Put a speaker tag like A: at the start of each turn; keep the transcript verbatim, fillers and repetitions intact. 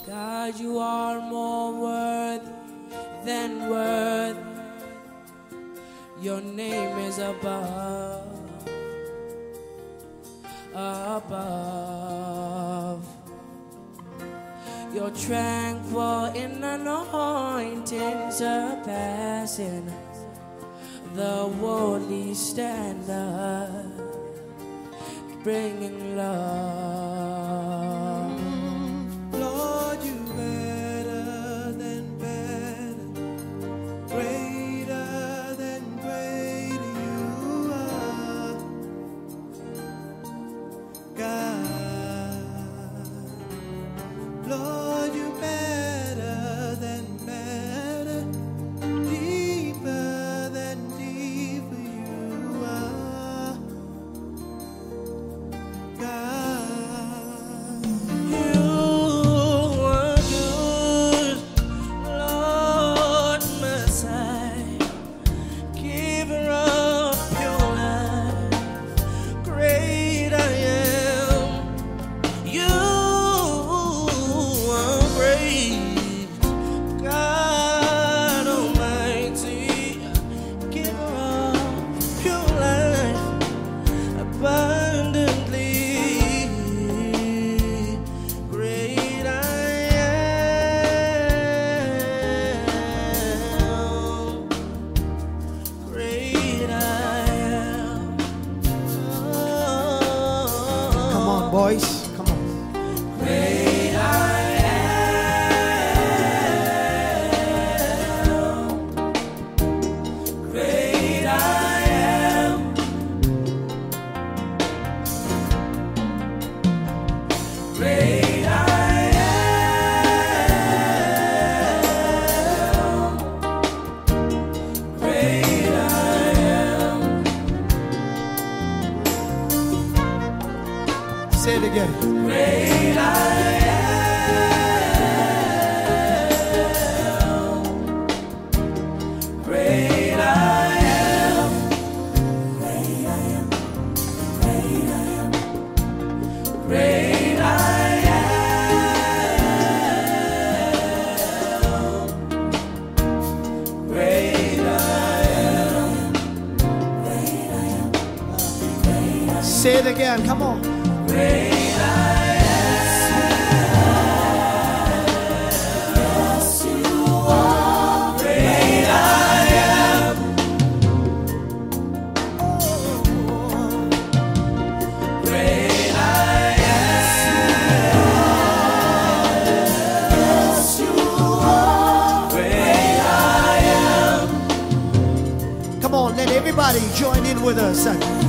A: God, you are more worthy than worthy. Your name is above, above. You're tranquil in anointing, surpassing the worldly standard, bringing love.
B: Lord, you better than better, greater than greater you are, God. Lord, you better than better, deeper than deeper you are, God.
A: You are good, Lord Messiah, giver of pure life, great I am. You are great, God Almighty, giver of pure life, abundantly. Great I am, great I am.
B: Come on, boys. Come on.
A: Great I am, great I am, great I am, great I am.
B: Say it again.
A: Great I am, great I am, great I am, great I am, great I am, great I am, great I am, great I am.
B: Say it again. Come on.
A: Great I am, yes you are. Great I am, great I am, yes you are. Great I am.
B: Come on, let everybody join in with us.